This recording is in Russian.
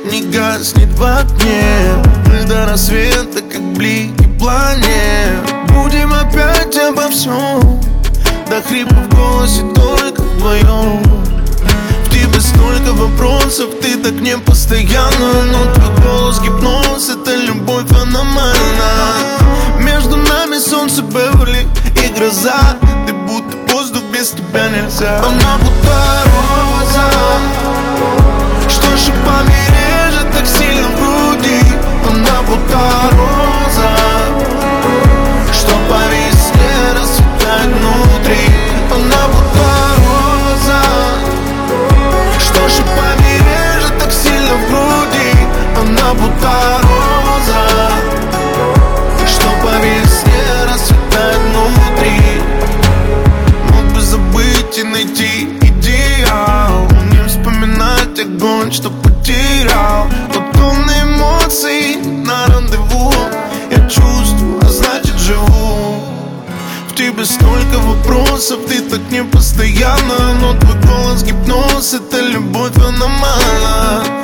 не гаснет в окне. Мы до рассвета, как блики планет. Будем опять обо всем, до хрипа в голосе только вдвоем. В тебе столько вопросов, ты так не постоянно. Но твой голос гипноз, это любовь аномальна. Между нами солнце Беверли и гроза. Ты будто воздух, без тебя нельзя. Она будто роза, что шипами режет так сильно в груди. Она будто роза, что по весне расцветает внутри. Она будто роза, что шипами режет так сильно в груди. Она будто роза, что по весне расцветает внутри. Мог бы забыть и найти идеал, не вспоминать огонь, что потерял. Но тонны эмоций на рандеву. Я чувствую, а значит живу. В тебе столько вопросов, ты так не постоянно. Но твой голос гипноз, это любовь аномальна.